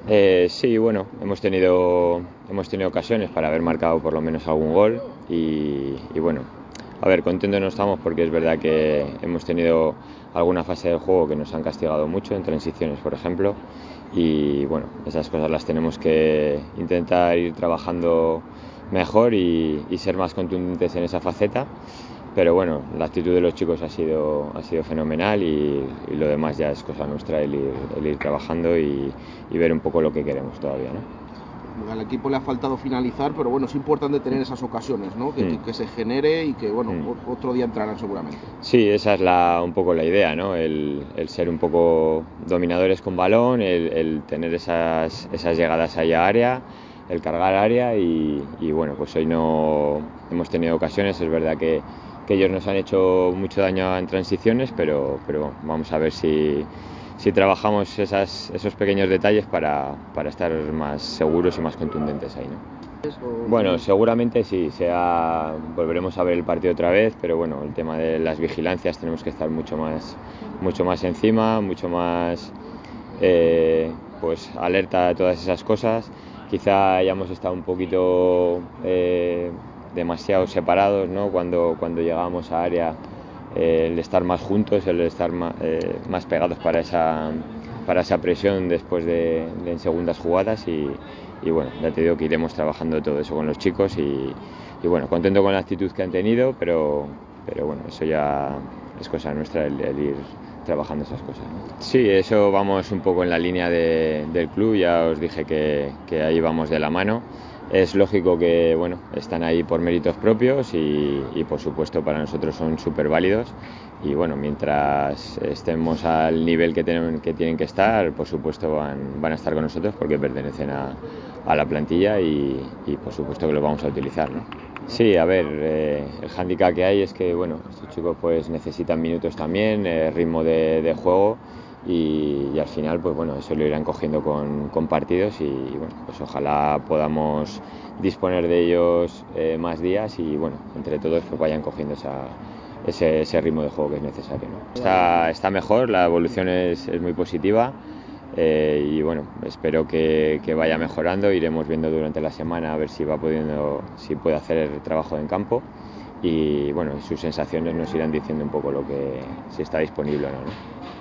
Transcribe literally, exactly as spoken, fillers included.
Eh, sí, bueno, hemos tenido, hemos tenido ocasiones para haber marcado por lo menos algún gol y, y bueno, a ver, contentos no estamos porque es verdad que hemos tenido alguna fase del juego que nos han castigado mucho, en transiciones por ejemplo, y bueno, esas cosas las tenemos que intentar ir trabajando mejor y, y ser más contundentes en esa faceta. Pero bueno, la actitud de los chicos ha sido, ha sido fenomenal y, y lo demás ya es cosa nuestra el ir, el ir trabajando y, y ver un poco lo que queremos todavía, ¿no? Al equipo le ha faltado finalizar, pero bueno, es importante tener esas ocasiones, ¿no? Que, mm. que, que se genere y que, bueno, mm. otro día entrarán seguramente. Sí, esa es la, un poco la idea, ¿no? El, el ser un poco dominadores con balón, el, el tener esas, esas llegadas ahí a área, el cargar área y, y bueno, pues hoy no hemos tenido ocasiones, es verdad que que ellos nos han hecho mucho daño en transiciones, pero, pero vamos a ver si, si trabajamos esas, esos pequeños detalles para, para estar más seguros y más contundentes ahí, ¿no? Bueno, seguramente sí, sea, volveremos a ver el partido otra vez, pero bueno, el tema de las vigilancias tenemos que estar mucho más, mucho más encima, mucho más eh, pues alerta a todas esas cosas. Quizá hayamos estado un poquito eh, demasiado separados, ¿no? Cuando, cuando llegábamos a área, eh, el estar más juntos, el estar más, eh, más pegados para esa, para esa presión después de, de en segundas jugadas y, y bueno, ya te digo que iremos trabajando todo eso con los chicos y, y bueno, contento con la actitud que han tenido, pero, pero bueno, eso ya es cosa nuestra el, el ir trabajando esas cosas, ¿no? Sí, eso vamos un poco en la línea de, del club, ya os dije que, que ahí vamos de la mano. Es lógico que bueno, están ahí por méritos propios y, y por supuesto para nosotros son súper válidos y bueno, mientras estemos al nivel que tienen que, tienen que estar, por supuesto van, van a estar con nosotros porque pertenecen a, a la plantilla y, y por supuesto que los vamos a utilizar, ¿no? Sí, a ver, eh, el hándicap que hay es que bueno, estos chicos pues necesitan minutos también, eh, ritmo de, de juego y, y al final pues bueno, eso lo irán cogiendo con, con partidos y bueno, pues ojalá podamos disponer de ellos eh, más días y bueno, entre todos pues vayan cogiendo esa, ese, ese ritmo de juego que es necesario, ¿no? Está, está mejor, la evolución es, es muy positiva. Eh, y bueno, espero que, que vaya mejorando, iremos viendo durante la semana a ver si va pudiendo, si puede hacer el trabajo en campo y bueno, sus sensaciones nos irán diciendo un poco lo que si está disponible o no, ¿no?